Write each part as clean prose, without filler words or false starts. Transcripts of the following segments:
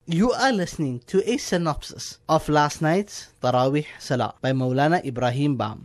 You are listening to a synopsis of last night's Tarawih Salah by Maulana Ibrahim Bam.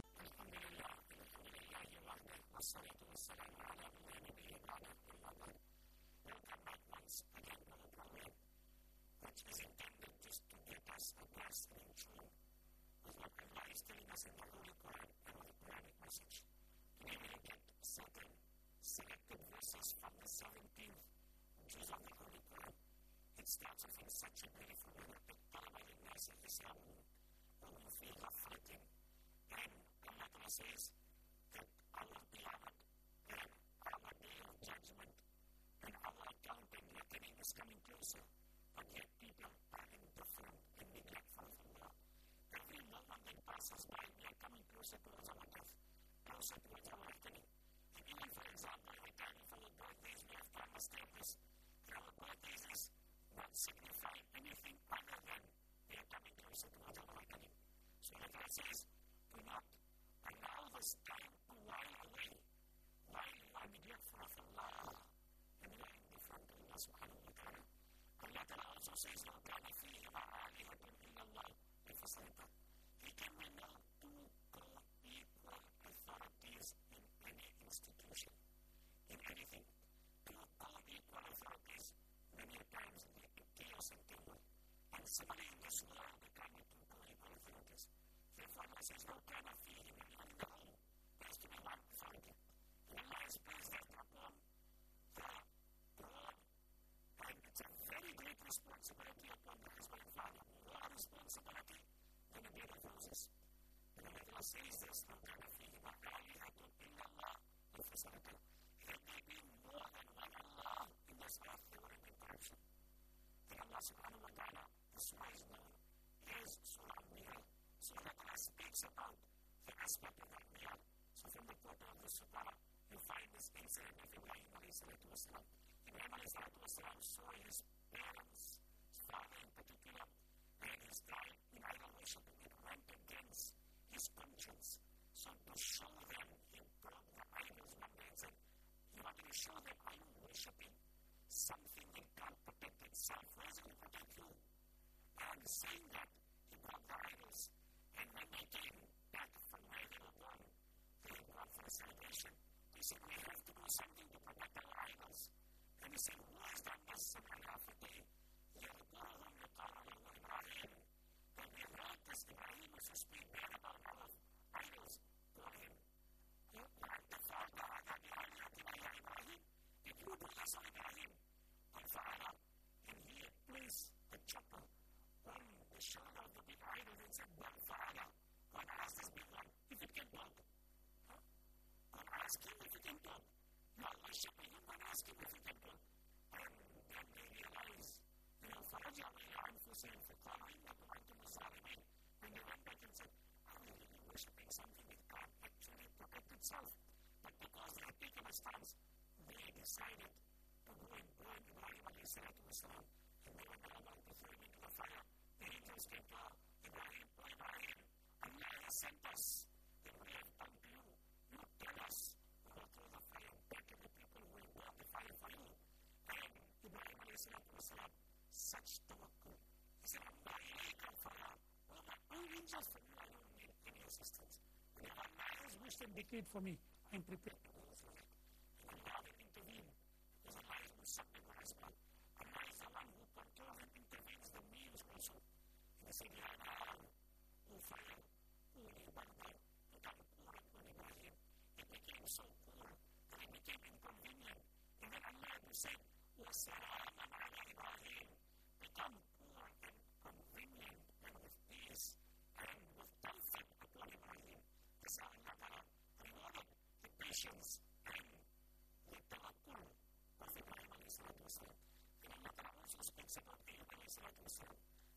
Decade for me, I'm prepared to go through it. And Allah will intervene, because Allah is Musabbib as well. Allah is the one who controls and intervenes the means also. And he said, Ya Na'am, O fire, Uni Baghdad, become cool in Ibrahim. It became so cool that it became inconvenient. And then Allah said, O Salaman ala Ibrahim, become cool and convenient and with peace and with comfort upon Ibrahim. That's how Allah Ta'ala rewarded the patience and the tawakkul of Ibrahim alayhi salatu wasalam. And Allah Ta'ala also speaks about Ayyub alayhi salatu wasalam.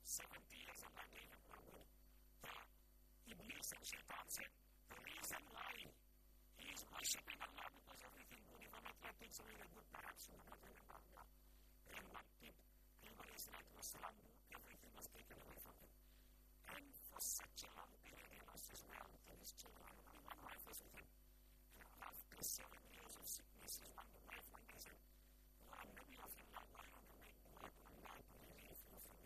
70 years Allah gave him reward. Iblis and Shaitan said, the reason why he is worshipping Allah because everything good, if Allah Ta'ala takes away the good, perhaps he will not remember Allah. And what did Ayyub alayhi salatu wasalam do? Everything was taken away from him. And for such a long period, he lost his wealth and his children. Only one wife was with him. And after 7 years of sickness, his one wife went and said, "Oh, Nabi of Allah, why don't you make dua to Allah to relieve you from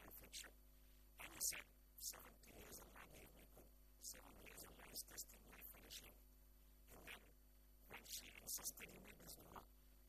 was testing my finishing. And then, when she insisted in me, Bismillah,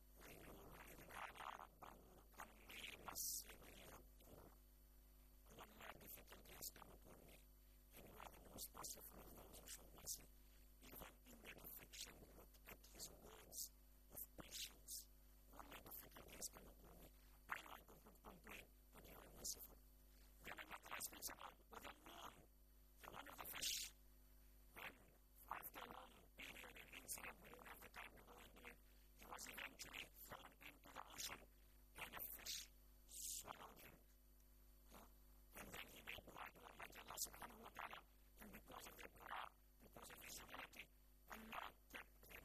Allah difficulties come upon me, and you are the most merciful of those who show mercy. Even in the affliction, look at his words of patience. When my difficulties come upon me, I know I could complain, but you are merciful. Then Allah Ta'ala speaks about the moon, the one of the fish. When, after a long period and incident, we don't have the time to go into it, he was eventually thrown into the ocean, and a fish swallowed him. And then he made dua to Allah subhanahu wa ta'ala, and because of their dua, because of his humility, Allah kept him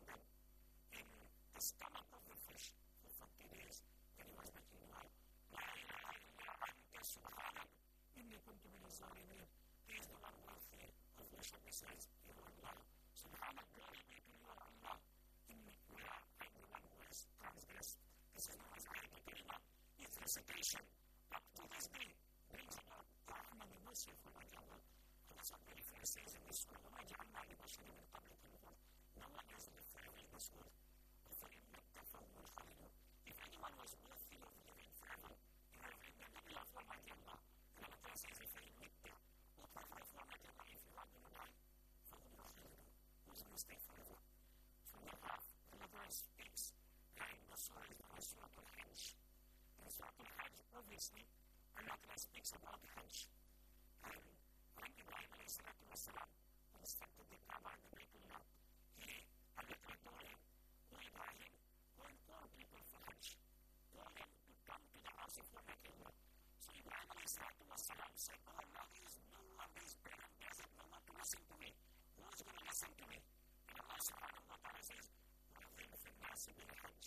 in the stomach of the fish for 40 days, and he was making dua. La ilaha illa anta subhanak, inni kuntu min az-zalimin. He is the one worthy of worship. He says, You Allah, subhanak, glory be to you, Allah. Inni kuya, I'm the one who has transgressed. This is known as ayatul karimah. Its recitation up to this day brings about rahman and mercy of Allah. That's what the Prophet says in this world. وَمَا جَعَلْنَا لِبَشَرٍ مِنْ قَبْلِكَ الْخُلْدَ. No one has lived forever in this world. أَفَإِنْ مَتَّ فَهُمُ الْخَالِدُونَ. If anyone was worthy of living forever, you are in the middle of Almighty Allah. And Allah says, إِفَإِنْ مِتَّ, what was life for Almighty Allah? If you are going to die, فَهُمُ الْخَالِدُونَ. Who's going to stay forever? From the half, the verse speaks, and the surah is known as Surah Al-Hajj. And Surah Al-Hajj, obviously, Allah speaks about the Hajj. And when Ibrahim a.s. instructed the Kaaba and the Baytullah, Allah told him, O Ibrahim, go and call people for Hajj. Call them to come to the house of Almighty Allah. So Ibrahim a.s. said, Oh Allah, there is no one, there is barren desert, no one to listen to me. Who is going to listen to me? And Allah subhanahu wa ta'ala says, وَأَذِّنْ فِي النَّاسِ بِالْحَجِّ.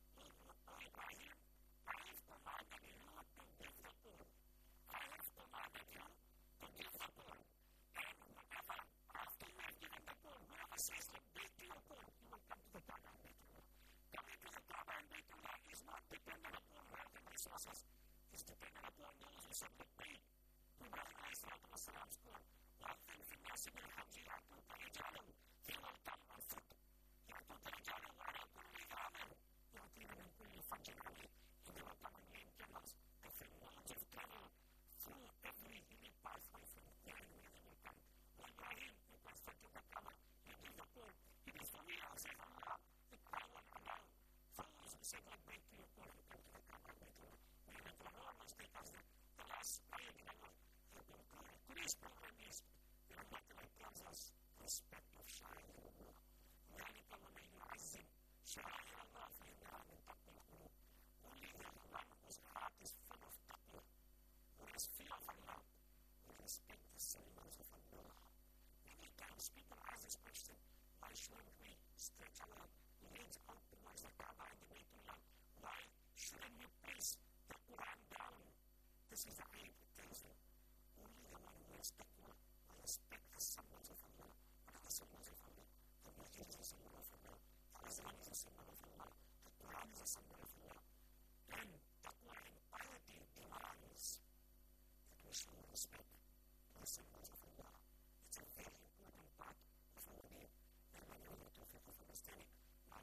O Ibrahim, I have commanded you to give the poor. I have commanded you to give the poor. And whatever, after you have given the poor, whoever says to give to your poor, you will come to the Kaaba and Baytullah. Coming to the Kaaba and Baytullah is not dependent upon wealth and resources. It's dependent upon those who submit me. To Ibrahim a.s. call, وَأَذِّنْ فِي النَّاسِ بِالْحَجِّ يَأْتُوكَ رِجَالًا. They will come on foot. يَأْتُوكَ رِجَالًا وَعَلَىٰ كُلِّ ضَامِرٍ يَأْتِينَ مِنْ كُلِّ فَجٍّ عَمِيقٍ. And they will come on lame camels. And from modes of travel through every unique pathway from there and where they will come. O Ibrahim, you constructed the Kaaba, you give the poor. It is for me, says Allah, that I will allow those who say God break to your poor to come to the Kaaba and Baytullah. We will go on and take us the last ayat in our today's program is Allah tells us respect of Sha'air Allah. ذَلِكَ وَمَنْ يُعَزِّمْ شَعَائِرَ اللَّهِ فَإِنَّهَا مِنْ تَقْوَى الْقُلُوبِ. Only the one whose heart is full of taqwa, who has fear of Allah, will respect the symbols of Allah. Many times people ask this question, why shouldn't we stretch our legs out towards the Kaaba and the Baytullah? Why shouldn't we place the Quran down? This is the ayat that tells you, only the one who has taqwa will respect the symbols of Allah. What are the symbols of Allah? The masjid is a symbol of Allah. The Azan is a symbol of Allah. The Quran is a symbol of Allah. And taqwa and piety demands that we show respect to the symbols of Allah. It's a very important part of our deen. And when you have tawfiq of understanding,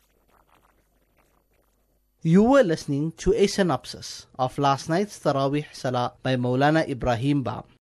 You were listening to a synopsis of last night's Taraweeh Salah by Maulana Ibrahim Ba.